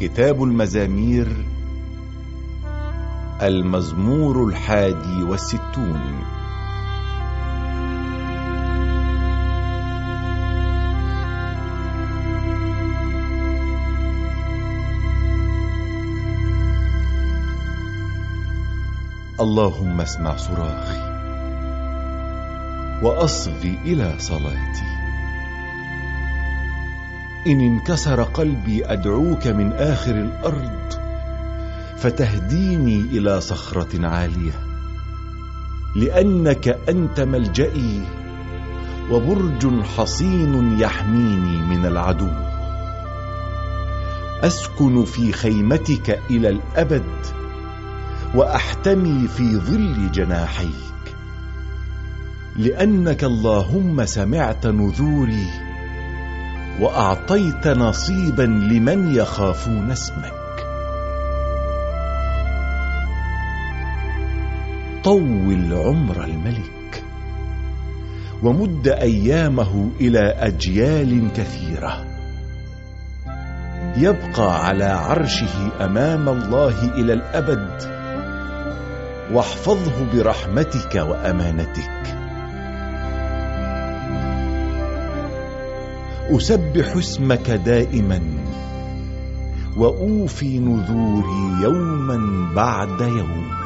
كتاب المزامير، المزمور 61. اللهم اسمع صراخي وأصغي إلى صلاتي. إن انكسر قلبي أدعوك من آخر الأرض، فتهديني إلى صخرة عالية، لأنك أنت ملجئي وبرج حصين يحميني من العدو. أسكن في خيمتك إلى الأبد، وأحتمي في ظل جناحيك، لأنك اللهم سمعت نذوري وأعطيت نصيبا لمن يخافون اسمك. طول عمر الملك ومد أيامه إلى أجيال كثيرة. يبقى على عرشه أمام الله إلى الأبد، واحفظه برحمتك وأمانتك. أسبح اسمك دائما، وأوفي نذوري يوما بعد يوم.